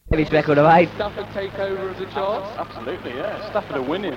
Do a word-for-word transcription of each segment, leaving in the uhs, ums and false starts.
This record, alright? Stafford take over of the charts? Absolutely, yeah. Stafford are winning.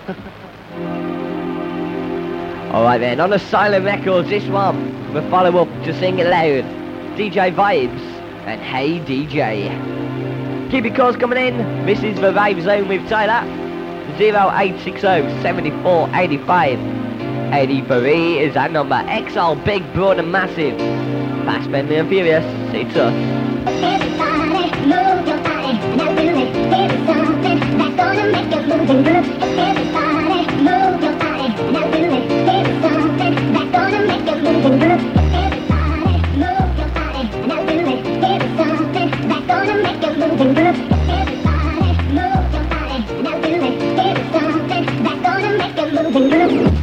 Alright then, on the Silent Records, this one will follow up to Sing It Loud, D J Vibes, and Hey D J. Keep your calls coming in. This is the Rave Zone with Tyler. zero eight six zero, seven four eight five. eighty-three is that number. X L, Big, Broad and Massive. Fast, Bentley and Furious. It's us. Everybody move your body, now do it. Here's something that's gonna make you move and groove. Everybody move your body, now do it. Here's something that's gonna make you move and groove. Everybody move your body, now do it. Here's something that's gonna make you move and groove. Everybody move your body, now do it. Here's something that's gonna make you move and groove.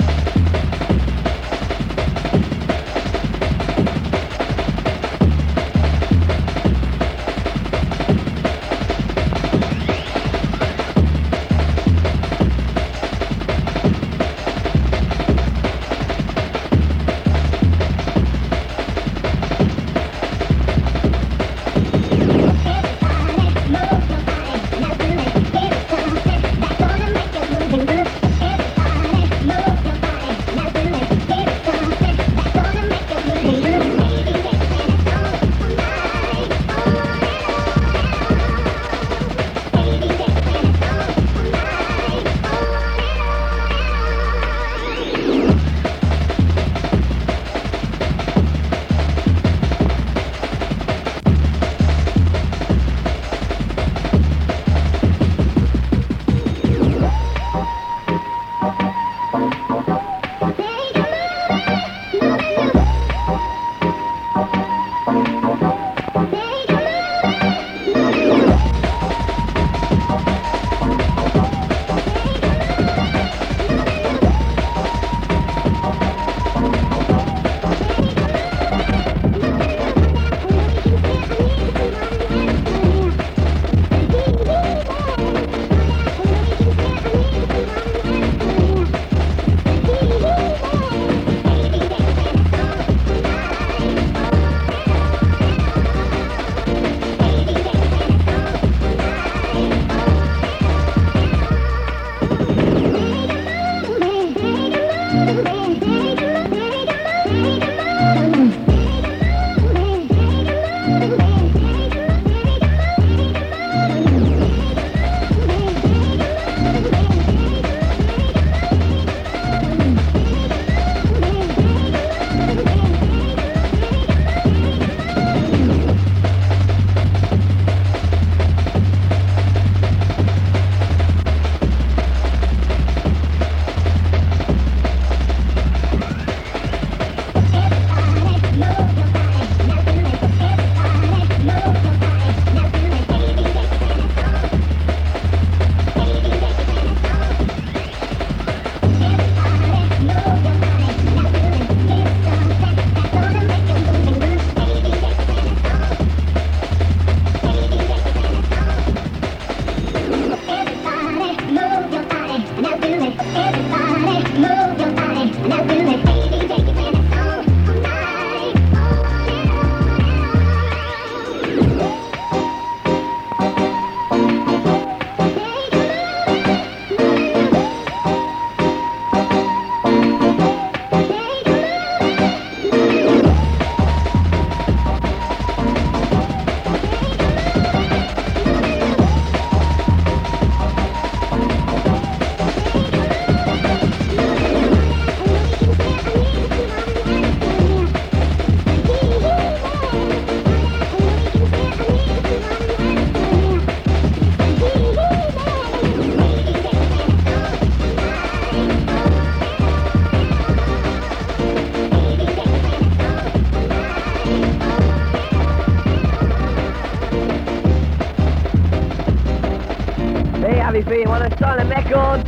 Everything on a Silent Records,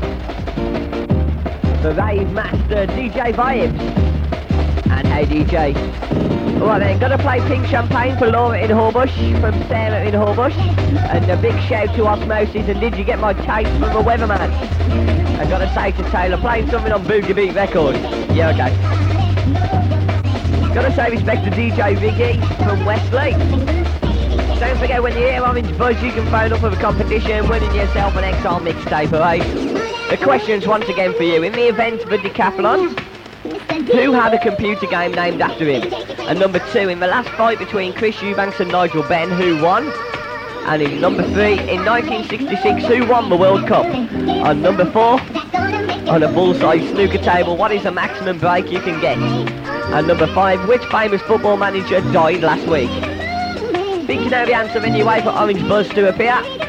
the Rave Master D J Vibes, and Hey D J. Alright then, gonna play Pink Champagne for Laura in Horbush, from Sarah in Horbush, and a big shout to Osmosis and Did You Get My Taste from the Weatherman. I gotta say to Taylor, playing something on Boogie Beat Records. Yeah, okay. Gotta say respect to D J Viggy from Westlake. Don't forget, when you hear Orange Buzz, you can phone up with a competition, winning yourself an X R mixtape, alright? The questions once again for you. In the event of a decathlon, who had a computer game named after him? And number two, in the last fight between Chris Eubanks and Nigel Benn, who won? And in number three, in nineteen sixty-six, who won the World Cup? And number four, on a bullseye snooker table, what is the maximum break you can get? And number five, which famous football manager died last week? Think you know the answer, then you wait for Orange Buzz to appear.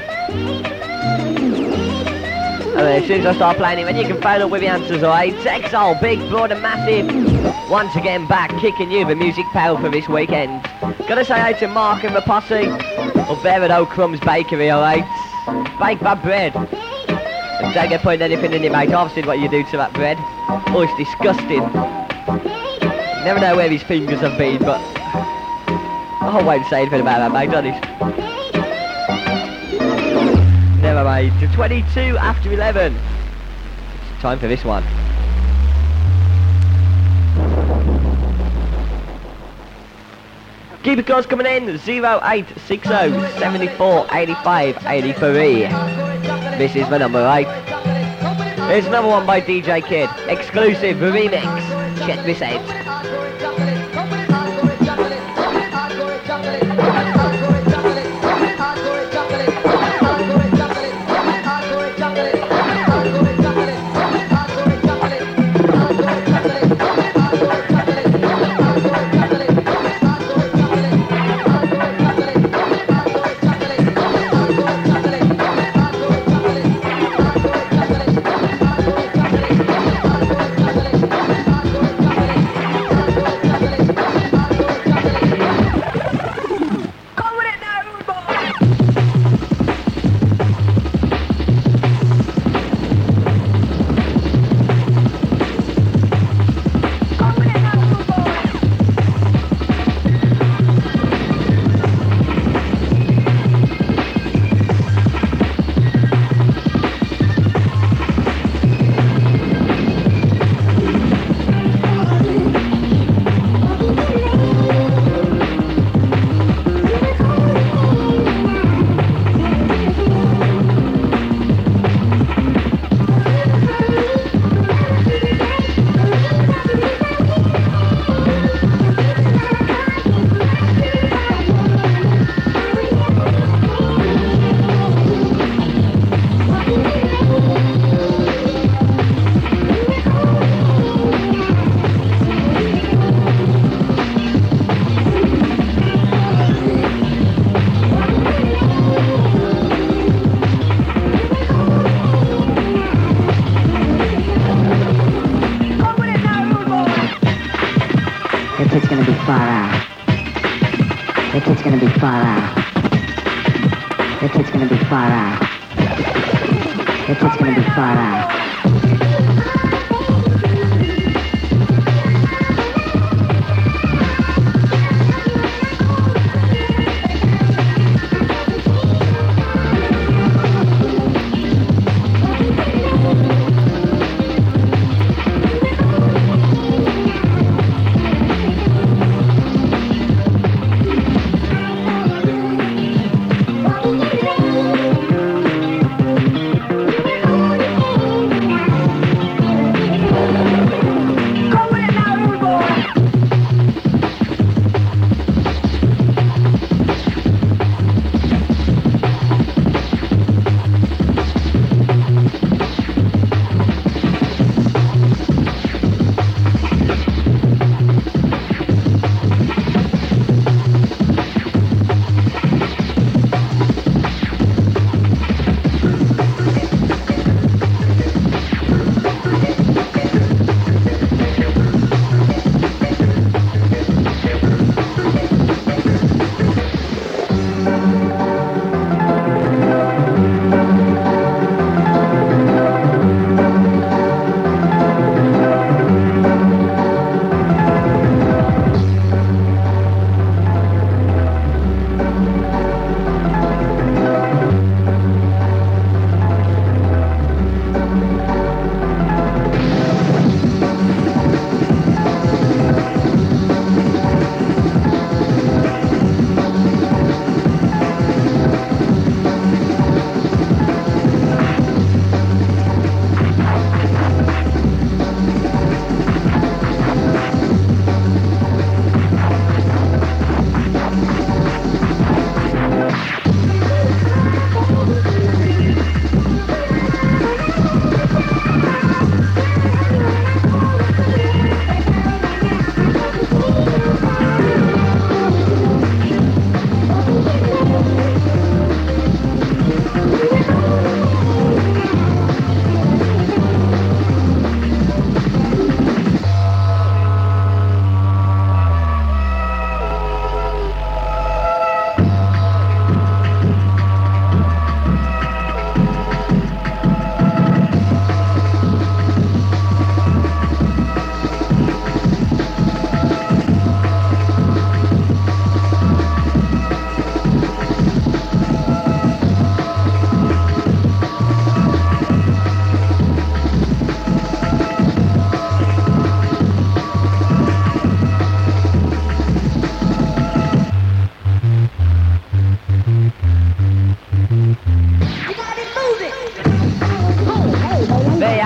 And then as soon as I start playing it, then you can phone up with the answers, alright? Texel, big, broad and massive. Once again back, kicking you the music power for this weekend. Gotta say hi to Mark and the posse up there at Old Crumbs Bakery, alright? Bake that bread. And don't get putting anything in it, mate. I've seen what you do to that bread. Oh, it's disgusting. Never know where his fingers have been, but I won't say anything about that, mate, honest. Never mind. To twenty-two after eleven. It's time for this one. Keep it close coming in. zero eight six zero seven four eight five eight three. This is the number eight. Here's another one by D J Kid. Exclusive remix. Check this out.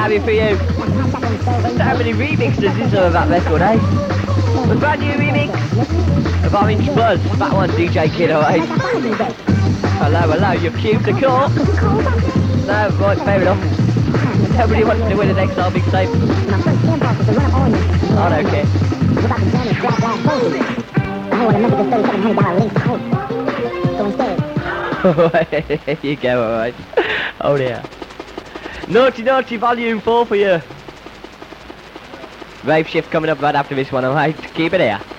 having for you. So many remixes is there of that record, eh? A brand new remix of Orange Buzz. That one, D J Kid, alright? Hello, hello, you're cute to court. No, right, fair enough. Nobody wants to win an X R Big Safe. I don't care. I want to make it a thirty-seven hundred dollar link to hope. So instead. There you go, alright. Oh dear. Naughty Naughty Volume four for you. Rave Shift coming up right after this one, alright? Keep it here.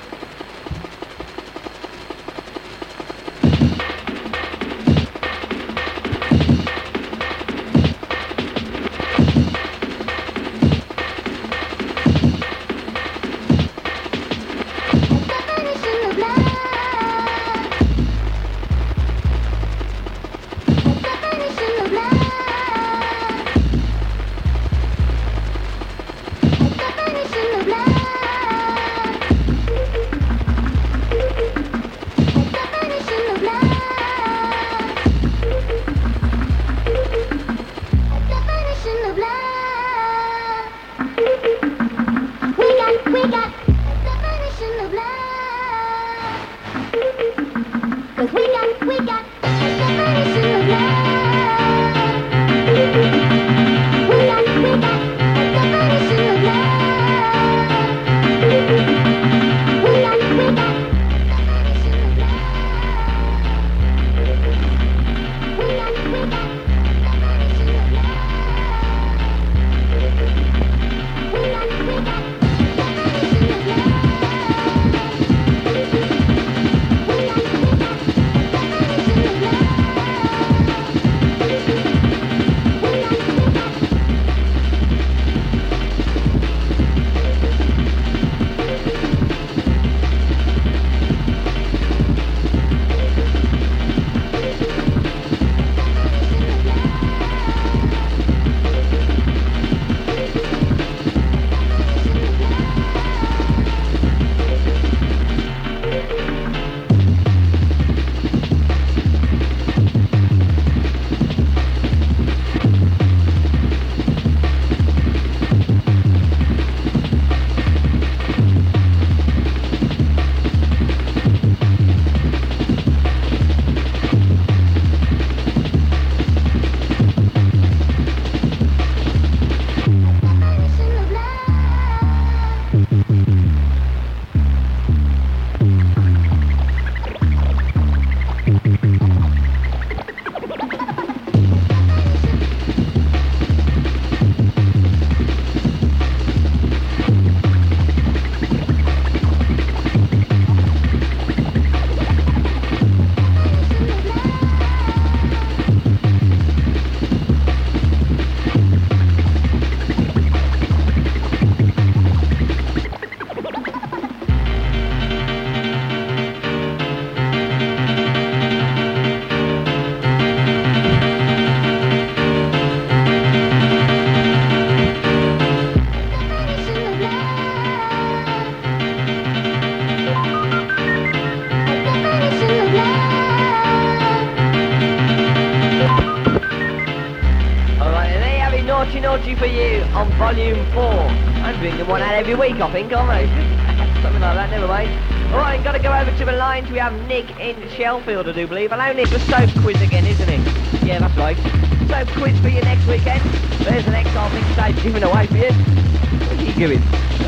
Naughty for you on volume four. I'm bringing one out every week, I think, aren't I? Something like that, never mind. Alright, gotta go over to the lines. We have Nick in Sheffield, I do believe. Hello, Nick. The soap quiz again, isn't it? Yeah, that's right. Soap quiz for you next weekend. There's an X R Big Safe given away for you. What are you doing?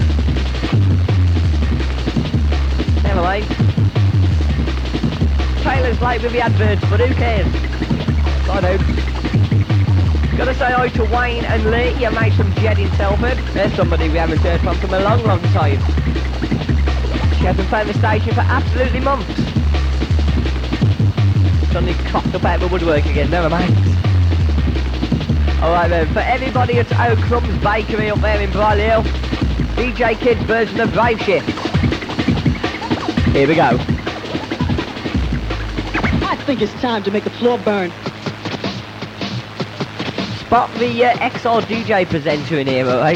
Never mind. Taylor's late with the adverts, but who cares? I know. Gotta say hi to Wayne and Lee, you made some Jed in Telford. There's somebody we haven't heard from from a long, long time. She hasn't found the station for absolutely months. Suddenly cocked up out of the woodwork again, never mind. Alright then, for everybody at O'Crumb's Bakery up there in Briley Hill, D J Kid's version of Rave Shift. Here we go. I think it's time to make the floor burn. Spot the uh, X R D J presenter in here, alright?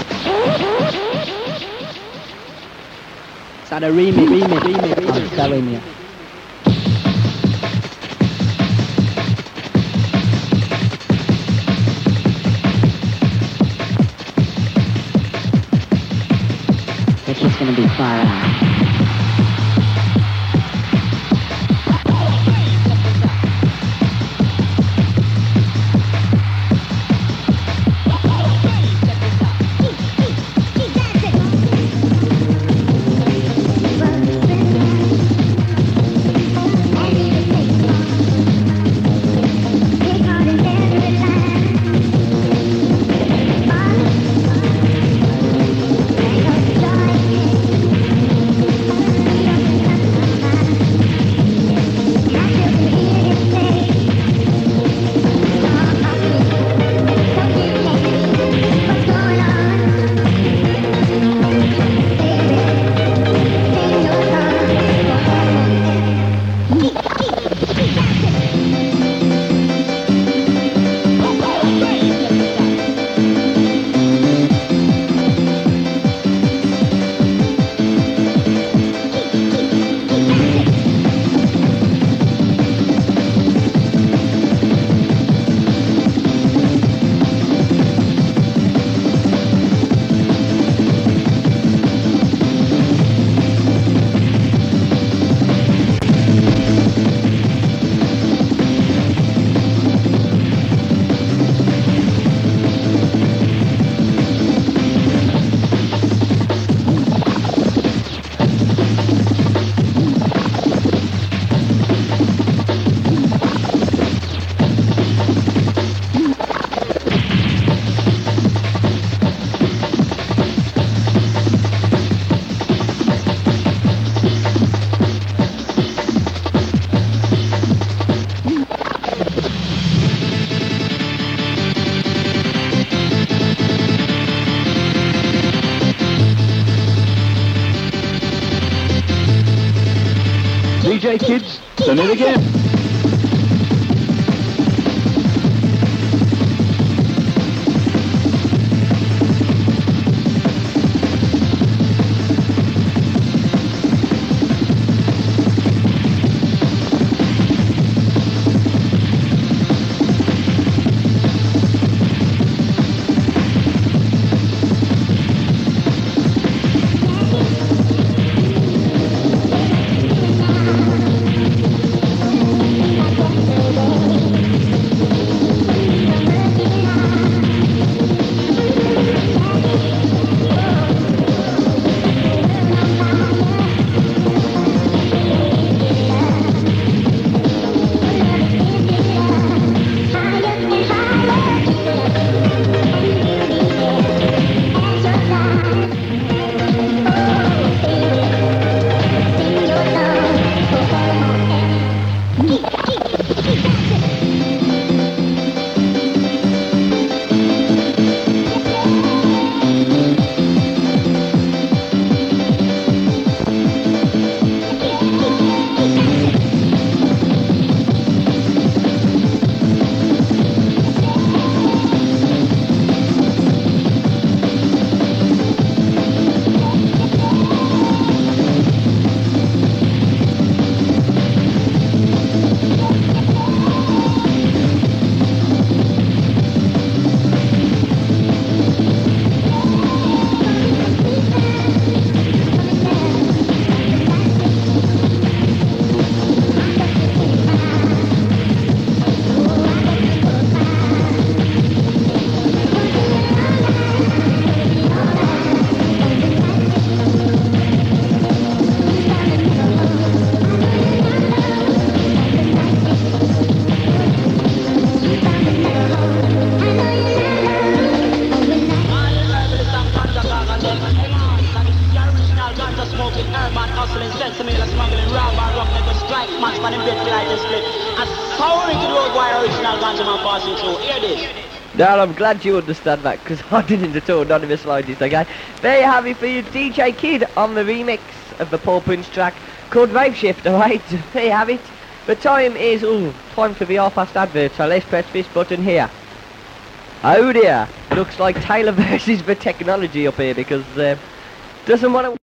It's not a remix, remix, remix, remix. I'm telling you. fire. D J Kids, done it again. Now I'm glad you understand that, because I didn't at all, not in the slightest, okay? Very happy for you, D J Kid, on the remix of the Paul Prince track called Wave Shift, alright? There you have it. The time is, ooh, time for the half-past advert, so let's press this button here. Oh dear, looks like Taylor versus the technology up here, because uh, doesn't want to...